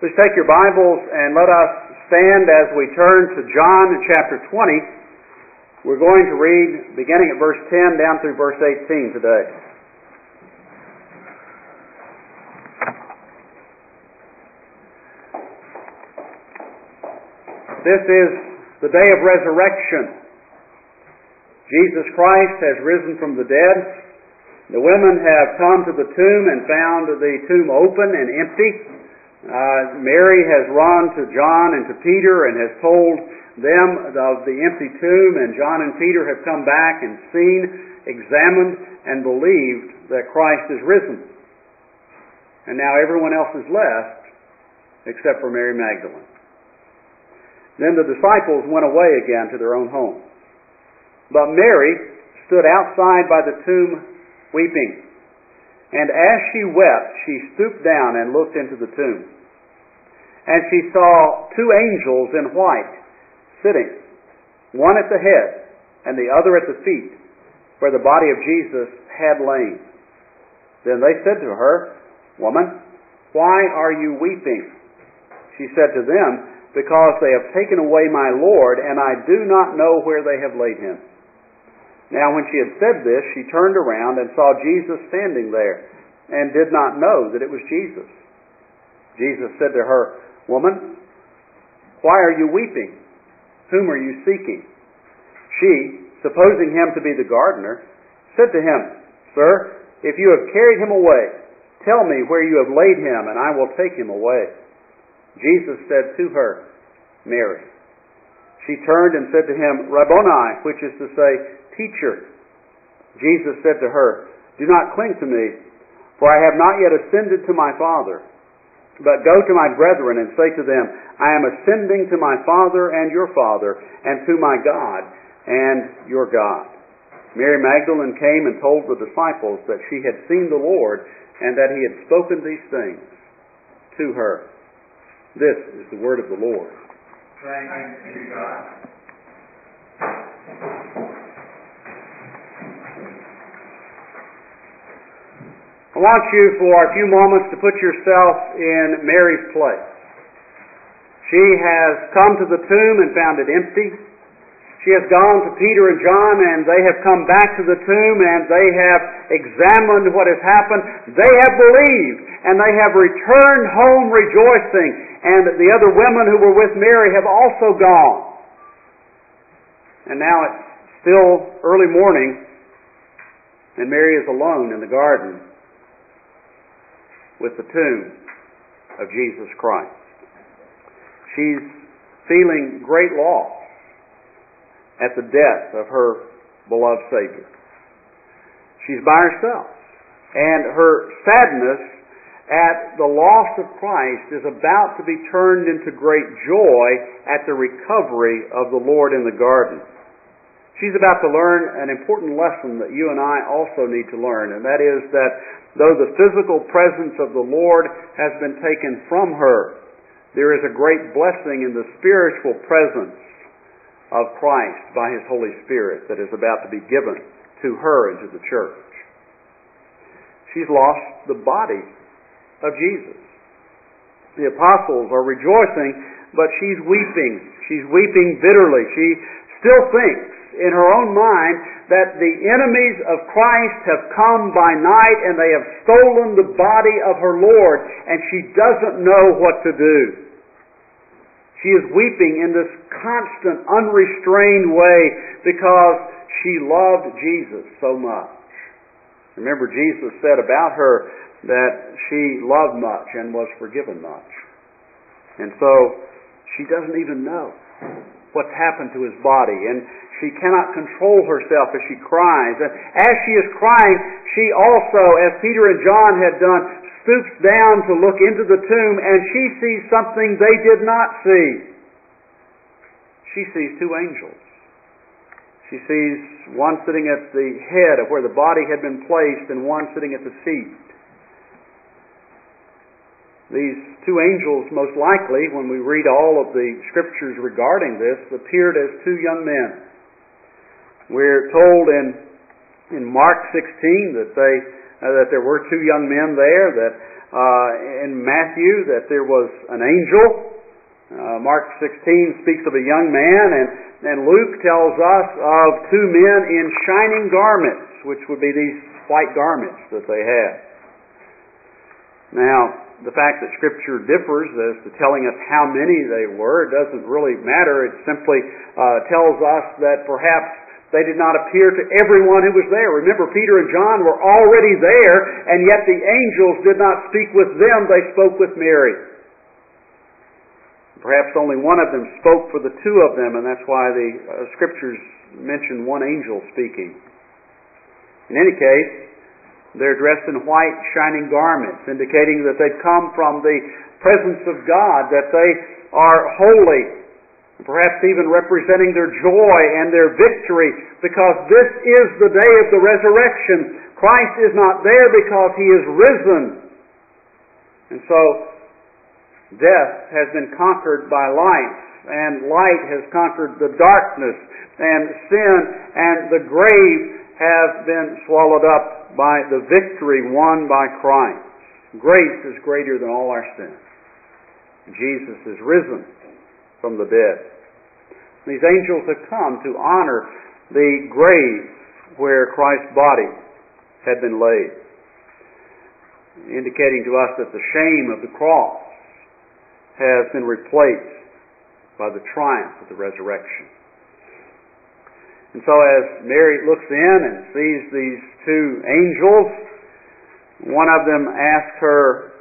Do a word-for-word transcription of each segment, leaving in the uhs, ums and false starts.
Please take your Bibles and let us stand as we turn to John chapter twenty. We're going to read beginning at verse ten down through verse eighteen today. This is the day of resurrection. Jesus Christ has risen from the dead. The women have come to the tomb and found the tomb open and empty. Uh, Mary has run to John and to Peter and has told them of the empty tomb, and John and Peter have come back and seen, examined, and believed that Christ is risen. And now everyone else is left except for Mary Magdalene. Then the disciples went away again to their own home. But Mary stood outside by the tomb weeping. And as she wept, she stooped down and looked into the tomb. And she saw two angels in white sitting, one at the head and the other at the feet, where the body of Jesus had lain. Then they said to her, "Woman, why are you weeping?" She said to them, "Because they have taken away my Lord, and I do not know where they have laid him." Now when she had said this, she turned around and saw Jesus standing there, and did not know that it was Jesus. Jesus said to her, "Woman, why are you weeping? Whom are you seeking?" She, supposing him to be the gardener, said to him, "Sir, if you have carried him away, tell me where you have laid him, and I will take him away." Jesus said to her, "Mary." She turned and said to him, "Rabboni," which is to say, "Teacher." Jesus said to her, "Do not cling to me, for I have not yet ascended to my Father. But go to my brethren and say to them, I am ascending to my Father and your Father, and to my God and your God." Mary Magdalene came and told the disciples that she had seen the Lord, and that he had spoken these things to her. This is the word of the Lord. Thanks be to God. I want you for a few moments to put yourself in Mary's place. She has come to the tomb and found it empty. She has gone to Peter and John, and they have come back to the tomb, and they have examined what has happened. They have believed, and they have returned home rejoicing. And the other women who were with Mary have also gone. And now it's still early morning, and Mary is alone in the garden with the tomb of Jesus Christ. She's feeling great loss at the death of her beloved Savior. She's by herself, and her sadness at the loss of Christ is about to be turned into great joy at the recovery of the Lord in the garden. She's about to learn an important lesson that you and I also need to learn, and that is that though the physical presence of the Lord has been taken from her, there is a great blessing in the spiritual presence of Christ by His Holy Spirit that is about to be given to her and to the church. She's lost the body of Jesus. The apostles are rejoicing, but she's weeping. She's weeping bitterly. She still thinks in her own mind that the enemies of Christ have come by night and they have stolen the body of her Lord, and she doesn't know what to do. She is weeping in this constant, unrestrained way because she loved Jesus so much. Remember, Jesus said about her that she loved much and was forgiven much. And so she doesn't even know what's happened to his body, and she cannot control herself as she cries. And as she is crying, she also, as Peter and John had done, stoops down to look into the tomb, and she sees something they did not see. She sees two angels. She sees one sitting at the head of where the body had been placed, and one sitting at the feet. These two angels, most likely, when we read all of the scriptures regarding this, appeared as two young men. We're told in in Mark sixteen that they uh, that there were two young men there, that uh, in Matthew that there was an angel. Uh, Mark sixteen speaks of a young man, and, and Luke tells us of two men in shining garments, which would be these white garments that they had. Now, the fact that Scripture differs as to telling us how many they were doesn't really matter. It simply uh, tells us that perhaps they did not appear to everyone who was there. Remember, Peter and John were already there, and yet the angels did not speak with them. They spoke with Mary. Perhaps only one of them spoke for the two of them, and that's why the uh, Scriptures mention one angel speaking. In any case, they're dressed in white, shining garments, indicating that they've come from the presence of God, that they are holy, perhaps even representing their joy and their victory, because this is the day of the resurrection. Christ is not there because He is risen. And so, death has been conquered by life, and light has conquered the darkness, and sin and the grave have been swallowed up by the victory won by Christ. Grace is greater than all our sins. Jesus is risen from the dead. These angels have come to honor the grave where Christ's body had been laid, indicating to us that the shame of the cross has been replaced by the triumph of the resurrection. And so as Mary looks in and sees these two angels, one of them asks her,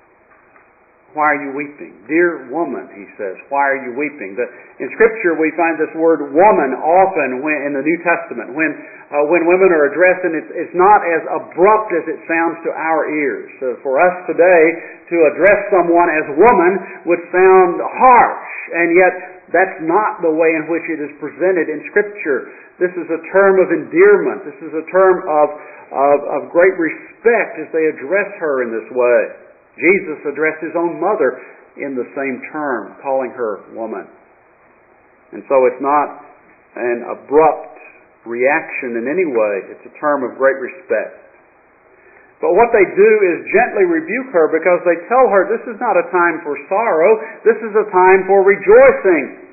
"Why are you weeping?" "Dear woman," he says, "why are you weeping?" The, in Scripture we find this word woman often when, in the New Testament. When uh, when women are addressed, and it's, it's not as abrupt as it sounds to our ears. So for us today, to address someone as woman would sound harsh, and yet that's not the way in which it is presented in Scripture. This is a term of endearment. This is a term of, of, of great respect as they address her in this way. Jesus addressed His own mother in the same term, calling her woman. And so it's not an abrupt reaction in any way. It's a term of great respect. But what they do is gently rebuke her, because they tell her this is not a time for sorrow, this is a time for rejoicing.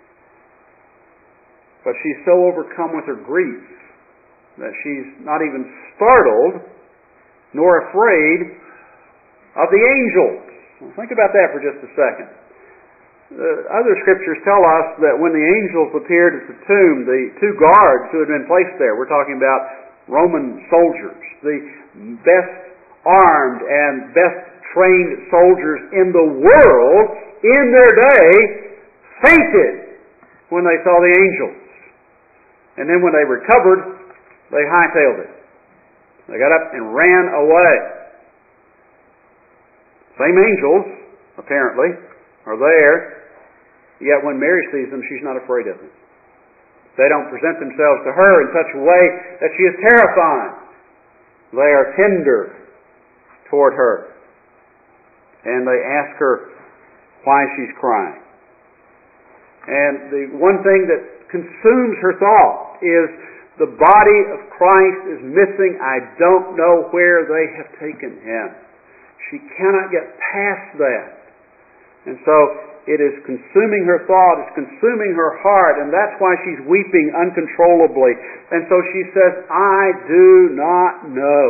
But she's so overcome with her grief that she's not even startled nor afraid of the angels. Well, think about that for just a second. Uh, other scriptures tell us that when the angels appeared at the tomb, the two guards who had been placed there, we're talking about Roman soldiers, the best armed and best trained soldiers in the world in their day, fainted when they saw the angels. And then when they recovered, they hightailed it. They got up and ran away. Same angels, apparently, are there, yet when Mary sees them, she's not afraid of them. They don't present themselves to her in such a way that she is terrified. They are tender toward her. And they ask her why she's crying. And the one thing that consumes her thought is the body of Christ is missing. I don't know where they have taken Him. She cannot get past that. And so it is consuming her thought, it's consuming her heart, and that's why she's weeping uncontrollably. And so she says, "I do not know,"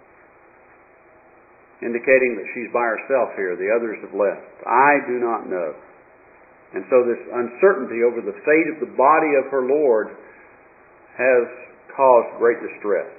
indicating that she's by herself here. The others have left. "I do not know." And so this uncertainty over the fate of the body of her Lord has caused great distress.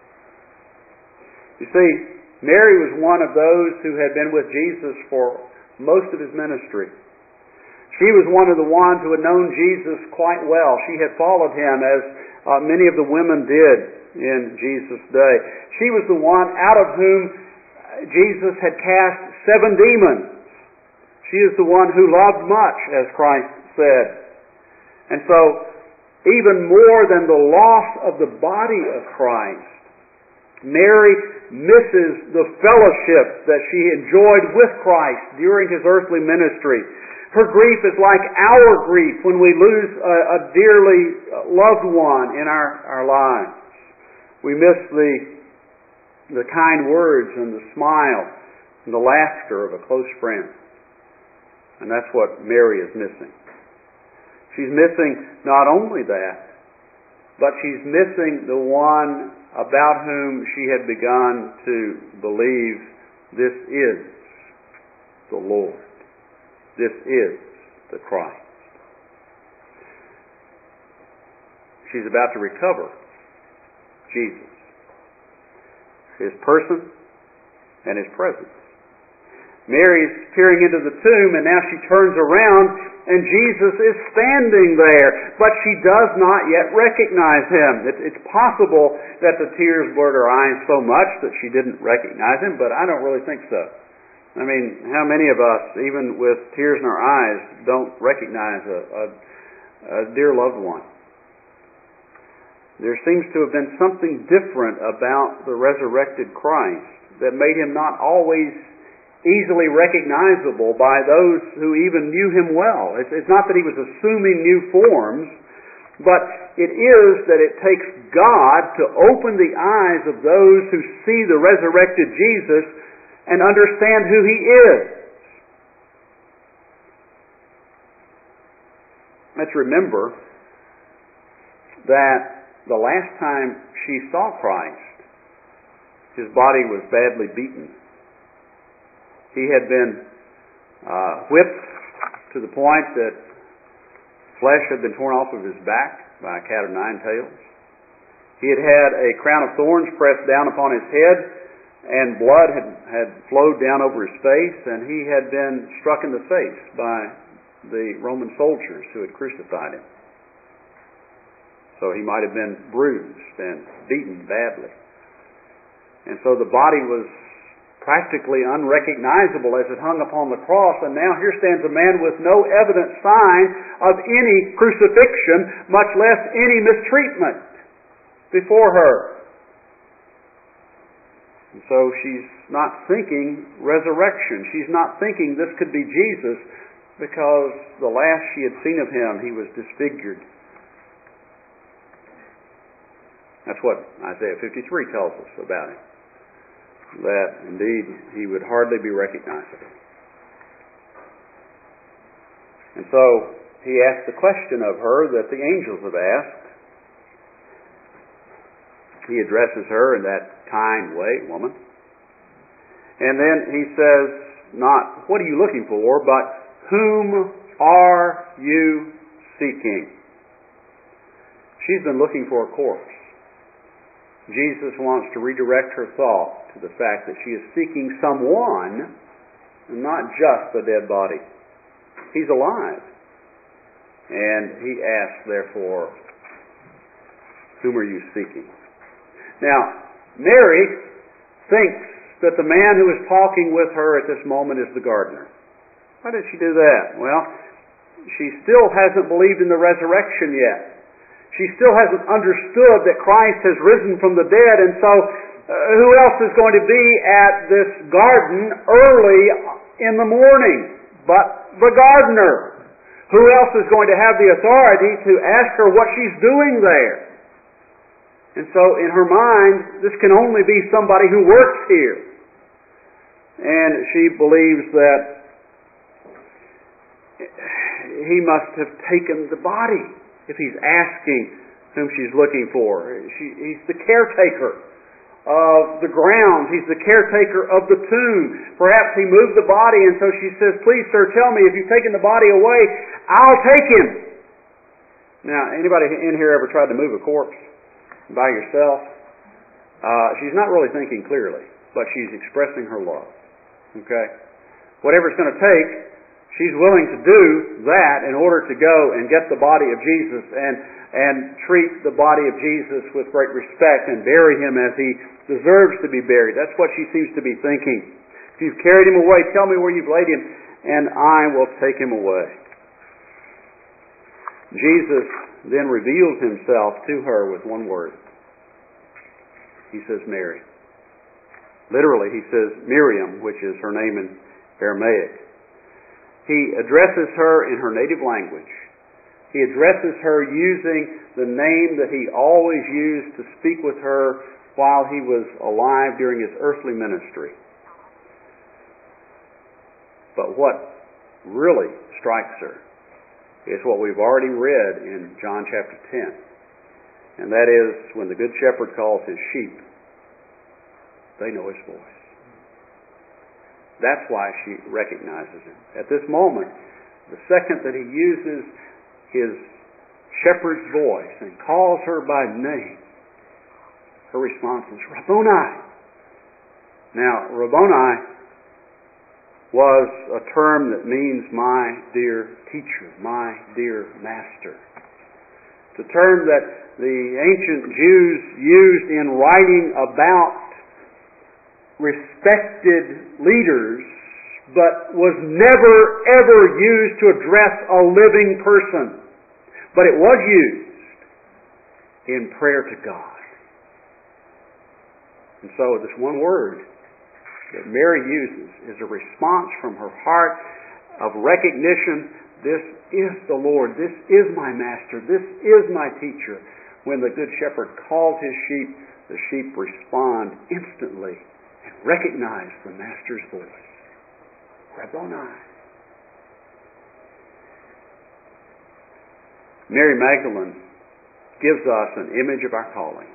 You see, Mary was one of those who had been with Jesus for most of His ministry. She was one of the ones who had known Jesus quite well. She had followed Him as uh, many of the women did in Jesus' day. She was the one out of whom Jesus had cast seven demons. She is the one who loved much, as Christ said. And so, even more than the loss of the body of Christ, Mary misses the fellowship that she enjoyed with Christ during His earthly ministry. Her grief is like our grief when we lose a, a dearly loved one in our, our lives. We miss the, the kind words and the smile and the laughter of a close friend. And that's what Mary is missing. She's missing not only that, but she's missing the one about whom she had begun to believe, this is the Lord. This is the Christ. She's about to recover Jesus, His person and His presence. Mary's peering into the tomb, and now she turns around and Jesus is standing there, but she does not yet recognize Him. It, it's possible that the tears blurred her eyes so much that she didn't recognize Him, but I don't really think so. I mean, how many of us, even with tears in our eyes, don't recognize a, a, a dear loved one? There seems to have been something different about the resurrected Christ that made Him not always easily recognizable by those who even knew Him well. It's, it's not that He was assuming new forms, but it is that it takes God to open the eyes of those who see the resurrected Jesus and understand who He is. Let's remember that the last time she saw Christ, His body was badly beaten. He had been uh, whipped to the point that flesh had been torn off of his back by a cat of nine tails. He had had a crown of thorns pressed down upon his head, and blood had, had flowed down over his face, and he had been struck in the face by the Roman soldiers who had crucified Him. So he might have been bruised and beaten badly. And so the body was practically unrecognizable as it hung upon the cross, and now here stands a man with no evident sign of any crucifixion, much less any mistreatment before her. And so she's not thinking resurrection. She's not thinking this could be Jesus, because the last she had seen of Him, He was disfigured. That's what Isaiah fifty-three tells us about Him, that indeed He would hardly be recognizable. And so He asked the question of her that the angels have asked. He addresses her in that kind way, woman. And then He says, not, what are you looking for, but whom are you seeking? She's been looking for a corpse. Jesus wants to redirect her thought to the fact that she is seeking someone and not just a dead body. He's alive. And He asks, therefore, whom are you seeking? Now, Mary thinks that the man who is talking with her at this moment is the gardener. Why did she do that? Well, she still hasn't believed in the resurrection yet. She still hasn't understood that Christ has risen from the dead, and so uh, who else is going to be at this garden early in the morning but the gardener? Who else is going to have the authority to ask her what she's doing there? And so in her mind, this can only be somebody who works here. And she believes that he must have taken the body if He's asking whom she's looking for. She, he's the caretaker of the grounds. He's the caretaker of the tomb. Perhaps He moved the body, and so she says, please, sir, tell me, if you've taken the body away, I'll take him. Now, anybody in here ever tried to move a corpse by yourself? Uh, she's not really thinking clearly, but she's expressing her love. Okay? Whatever it's going to take, she's willing to do that in order to go and get the body of Jesus and, and treat the body of Jesus with great respect and bury Him as He deserves to be buried. That's what she seems to be thinking. If you've carried Him away, tell me where you've laid Him, and I will take Him away. Jesus then reveals Himself to her with one word. He says, Mary. Literally, He says Miriam, which is her name in Aramaic. He addresses her in her native language. He addresses her using the name that He always used to speak with her while He was alive during His earthly ministry. But what really strikes her is what we've already read in John chapter ten. And that is when the Good Shepherd calls his sheep, they know his voice. That's why she recognizes him. At this moment, the second that he uses his shepherd's voice and calls her by name, her response is, Rabboni. Now, Rabboni was a term that means my dear teacher, my dear master. It's a term that the ancient Jews used in writing about respected leaders, but was never ever used to address a living person. But it was used in prayer to God. And so this one word that Mary uses is a response from her heart of recognition, this is the Lord, this is my master, this is my teacher. When the Good Shepherd calls his sheep, the sheep respond instantly and recognize the master's voice. Rabboni. Mary Magdalene gives us an image of our calling.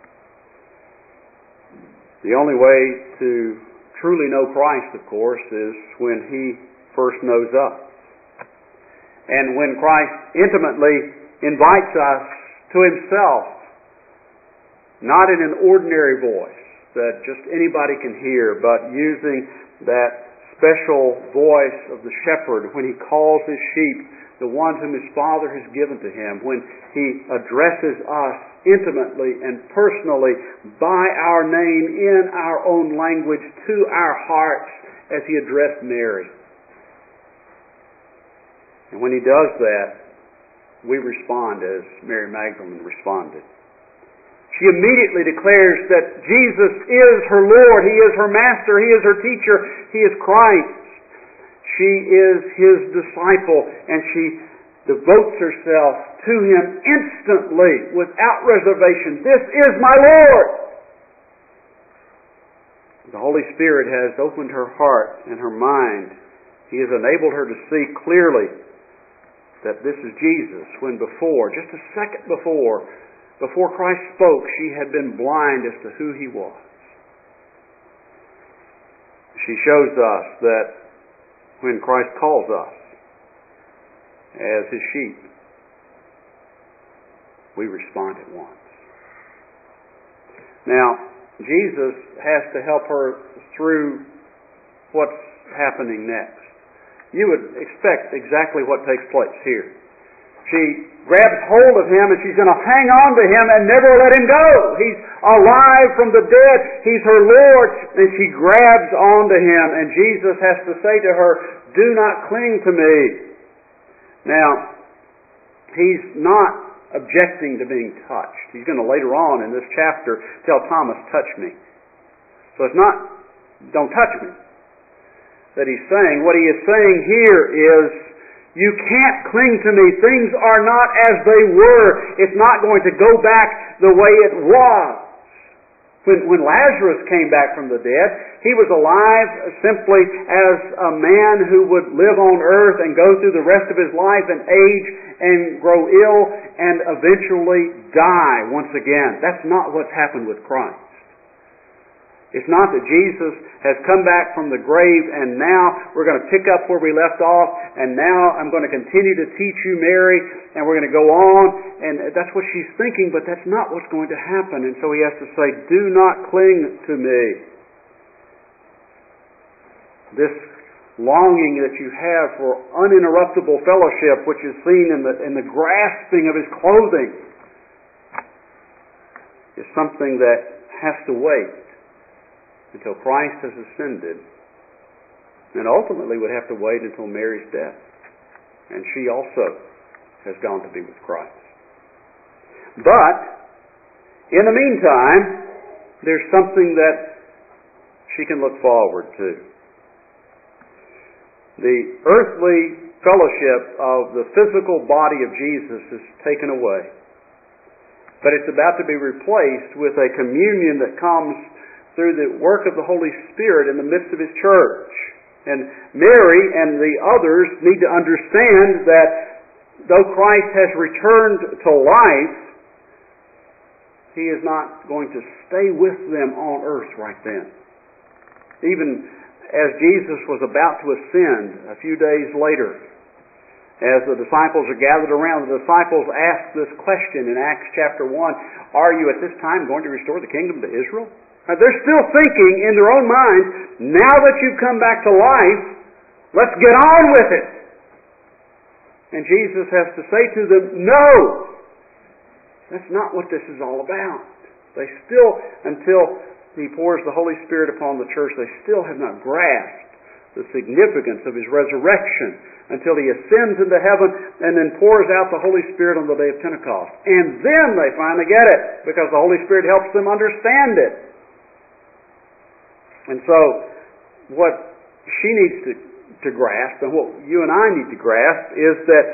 The only way to truly know Christ, of course, is when he first knows us. And when Christ intimately invites us to himself, not in an ordinary voice that just anybody can hear, but using that special voice of the shepherd when he calls his sheep, the ones whom his Father has given to him, when he addresses us intimately and personally by our name in our own language to our hearts as he addressed Mary. And when he does that, we respond as Mary Magdalene responded. She immediately declares that Jesus is her Lord, he is her master, he is her teacher, he is Christ. She is his disciple, and she devotes herself to him instantly, without reservation. This is my Lord! The Holy Spirit has opened her heart and her mind. He has enabled her to see clearly that this is Jesus, when before, just a second before, before Christ spoke, she had been blind as to who he was. She shows us that when Christ calls us as his sheep, we respond at once. Now, Jesus has to help her through what's happening next. You would expect exactly what takes place here. She grabs hold of him and she's going to hang on to him and never let him go. He's alive from the dead. He's her Lord. And she grabs onto him, and Jesus has to say to her, do not cling to me. Now, he's not objecting to being touched. He's going to later on in this chapter tell Thomas, touch me. So it's not, don't touch me, that he's saying. What he is saying here is, you can't cling to me. Things are not as they were. It's not going to go back the way it was. When, when Lazarus came back from the dead, he was alive simply as a man who would live on earth and go through the rest of his life and age and grow ill and eventually die once again. That's not what's happened with Christ. It's not that Jesus has come back from the grave and now we're going to pick up where we left off, and now I'm going to continue to teach you, Mary, and we're going to go on. And that's what she's thinking, but that's not what's going to happen. And so he has to say, do not cling to me. This longing that you have for uninterruptible fellowship, which is seen in the, in the grasping of his clothing, is something that has to wait until Christ has ascended, and ultimately would have to wait until Mary's death. And she also has gone to be with Christ. But, in the meantime, there's something that she can look forward to. The earthly fellowship of the physical body of Jesus is taken away. But it's about to be replaced with a communion that comes through the work of the Holy Spirit in the midst of his church. And Mary and the others need to understand that though Christ has returned to life, He is not going to stay with them on earth right then. Even as Jesus was about to ascend a few days later, as the disciples are gathered around, the disciples ask this question in Acts chapter one, are you at this time going to restore the kingdom to Israel? Now, they're still thinking in their own minds, now that you've come back to life, let's get on with it. And Jesus has to say to them, no! That's not what this is all about. They still, until He pours the Holy Spirit upon the church, they still have not grasped the significance of His resurrection until He ascends into heaven and then pours out the Holy Spirit on the day of Pentecost. And then they finally get it, because the Holy Spirit helps them understand it. And so, what she needs to, to grasp, and what you and I need to grasp, is that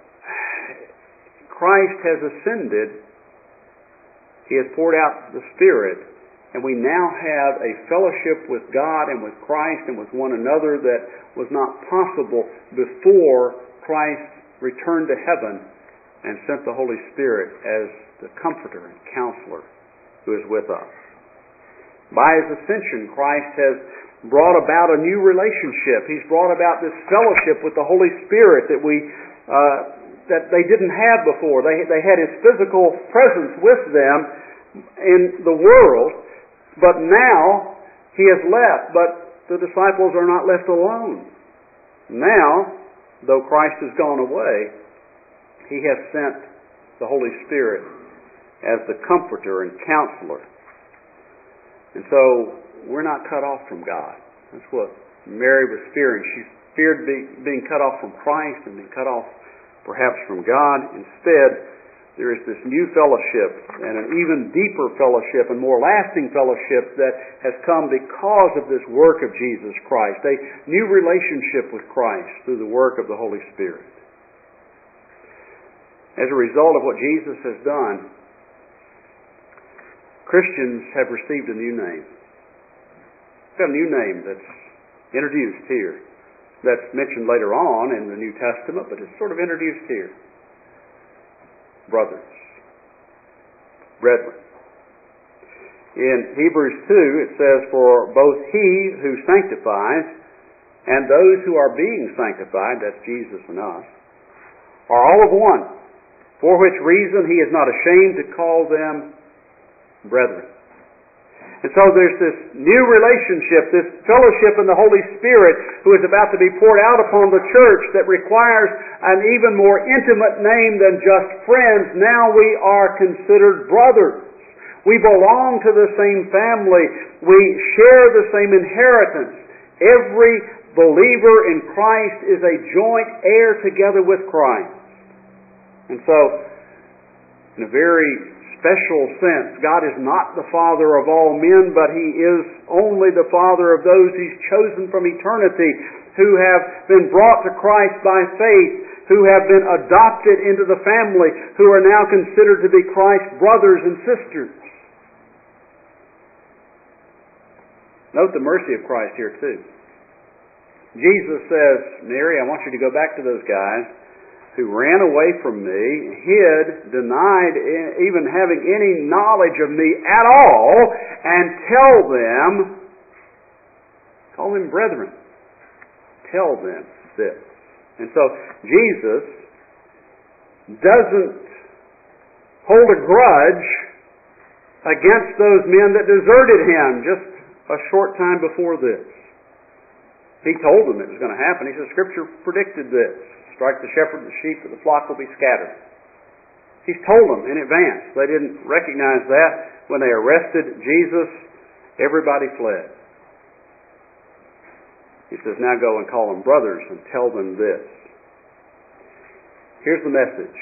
Christ has ascended, He has poured out the Spirit, and we now have a fellowship with God and with Christ and with one another that was not possible before Christ returned to heaven and sent the Holy Spirit as the Comforter and Counselor who is with us. By His ascension, Christ has brought about a new relationship. He's brought about this fellowship with the Holy Spirit that we uh, that they didn't have before. They they had His physical presence with them in the world, but now He has left. But the disciples are not left alone. Now, though Christ has gone away, He has sent the Holy Spirit as the Comforter and Counselor. And so, we're not cut off from God. That's what Mary was fearing. She feared be, being cut off from Christ and being cut off perhaps from God. Instead, there is this new fellowship and an even deeper fellowship and more lasting fellowship that has come because of this work of Jesus Christ. A new relationship with Christ through the work of the Holy Spirit. As a result of what Jesus has done, Christians have received a new name. We've got a new name that's introduced here. That's mentioned later on in the New Testament, but it's sort of introduced here. Brothers. Brethren. In Hebrews two, it says, for both He who sanctifies and those who are being sanctified, that's Jesus and us, are all of one, for which reason He is not ashamed to call them brethren. And so there's this new relationship, this fellowship in the Holy Spirit who is about to be poured out upon the church that requires an even more intimate name than just friends. Now we are considered brothers. We belong to the same family. We share the same inheritance. Every believer in Christ is a joint heir together with Christ. And so, in a very special sense, God is not the Father of all men, but He is only the Father of those He's chosen from eternity, who have been brought to Christ by faith, who have been adopted into the family, who are now considered to be Christ's brothers and sisters. Note the mercy of Christ here too. Jesus says, Mary, I want you to go back to those guys who ran away from me, hid, denied even having any knowledge of me at all, and tell them, call them brethren, tell them this. And so Jesus doesn't hold a grudge against those men that deserted Him just a short time before this. He told them it was going to happen. He said, Scripture predicted this. Strike the shepherd and the sheep, that the flock will be scattered. He's told them in advance. They didn't recognize that. When they arrested Jesus, everybody fled. He says, now go and call them brothers and tell them this. Here's the message.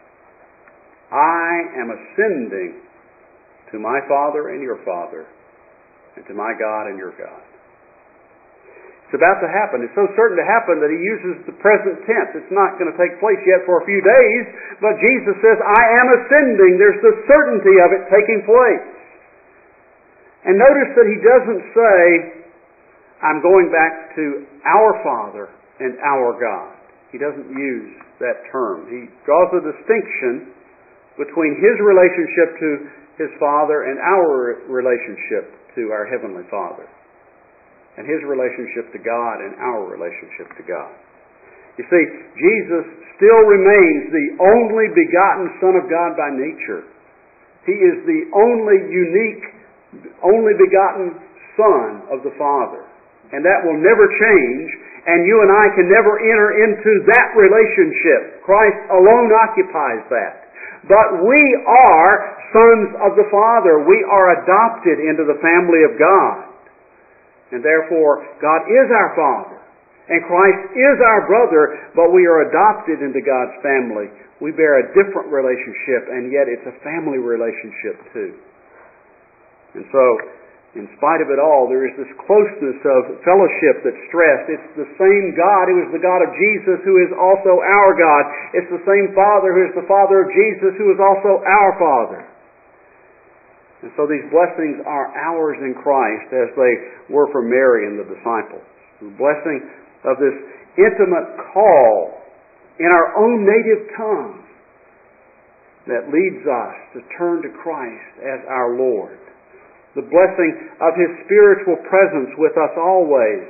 I am ascending to my Father and your Father, and to my God and your God. It's about to happen. It's so certain to happen that He uses the present tense. It's not going to take place yet for a few days, but Jesus says, I am ascending. There's the certainty of it taking place. And notice that He doesn't say, I'm going back to our Father and our God. He doesn't use that term. He draws a distinction between His relationship to His Father and our relationship to our Heavenly Father, and His relationship to God and our relationship to God. You see, Jesus still remains the only begotten Son of God by nature. He is the only unique, only begotten Son of the Father. And that will never change, and you and I can never enter into that relationship. Christ alone occupies that. But we are sons of the Father. We are adopted into the family of God. And therefore, God is our Father. And Christ is our brother, but we are adopted into God's family. We bear a different relationship, and yet it's a family relationship too. And so, in spite of it all, there is this closeness of fellowship that's stressed. It's the same God who is the God of Jesus who is also our God. It's the same Father who is the Father of Jesus who is also our Father. And so these blessings are ours in Christ as they were for Mary and the disciples. The blessing of this intimate call in our own native tongue that leads us to turn to Christ as our Lord. The blessing of His spiritual presence with us always.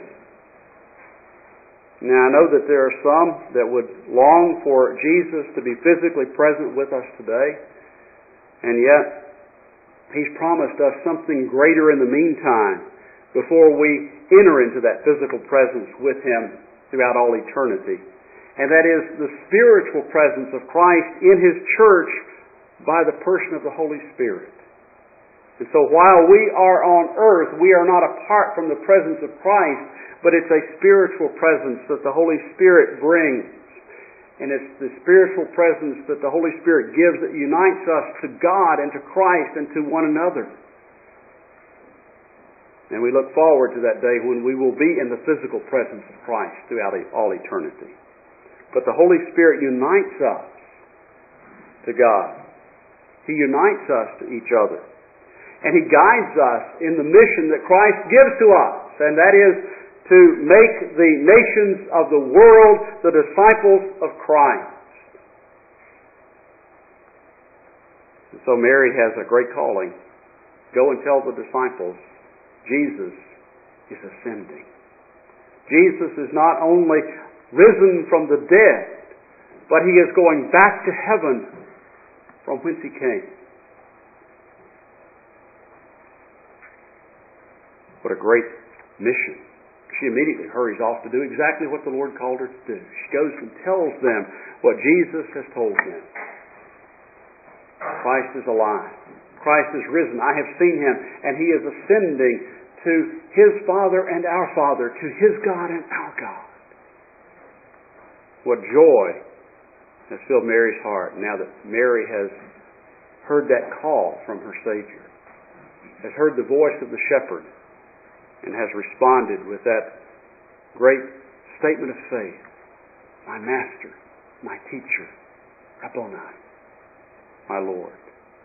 Now, I know that there are some that would long for Jesus to be physically present with us today, and yet He's promised us something greater in the meantime before we enter into that physical presence with Him throughout all eternity. And that is the spiritual presence of Christ in His church by the person of the Holy Spirit. And so while we are on earth, we are not apart from the presence of Christ, but it's a spiritual presence that the Holy Spirit brings. And it's the spiritual presence that the Holy Spirit gives that unites us to God and to Christ and to one another. And we look forward to that day when we will be in the physical presence of Christ throughout all eternity. But the Holy Spirit unites us to God. He unites us to each other. And He guides us in the mission that Christ gives to us, and that is to make the nations of the world the disciples of Christ. And so Mary has a great calling. Go and tell the disciples, Jesus is ascending. Jesus is not only risen from the dead, but He is going back to heaven from whence He came. What a great mission. She immediately hurries off to do exactly what the Lord called her to do. She goes and tells them what Jesus has told them. Christ is alive. Christ is risen. I have seen Him, and He is ascending to His Father and our Father, to His God and our God. What joy has filled Mary's heart now that Mary has heard that call from her Savior, has heard the voice of the shepherd, and has responded with that great statement of faith. My Master, my Teacher, Rabboni, my Lord.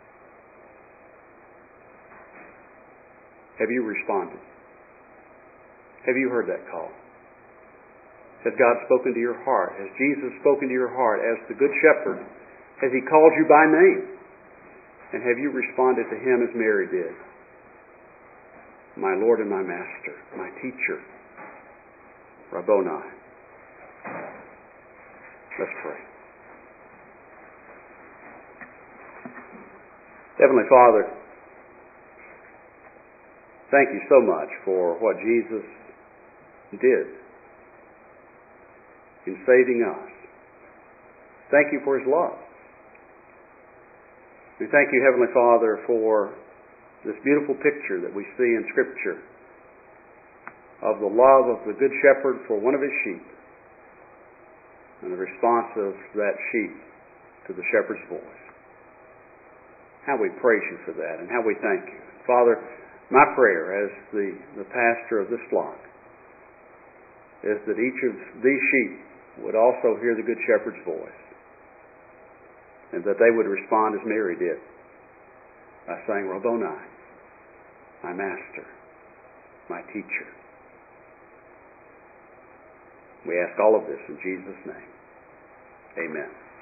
Have you responded? Have you heard that call? Has God spoken to your heart? Has Jesus spoken to your heart as the Good Shepherd? Has He called you by name? And have you responded to Him as Mary did? My Lord and my Master, my Teacher, Rabboni. Let's pray. Heavenly Father, thank You so much for what Jesus did in saving us. Thank You for His love. We thank You, Heavenly Father, for this beautiful picture that we see in Scripture of the love of the Good Shepherd for one of His sheep and the response of that sheep to the shepherd's voice. How we praise You for that and how we thank You. Father, my prayer as the, the pastor of this flock is that each of these sheep would also hear the Good Shepherd's voice and that they would respond as Mary did by saying, Rabboni, my Master, my Teacher. We ask all of this in Jesus' name. Amen.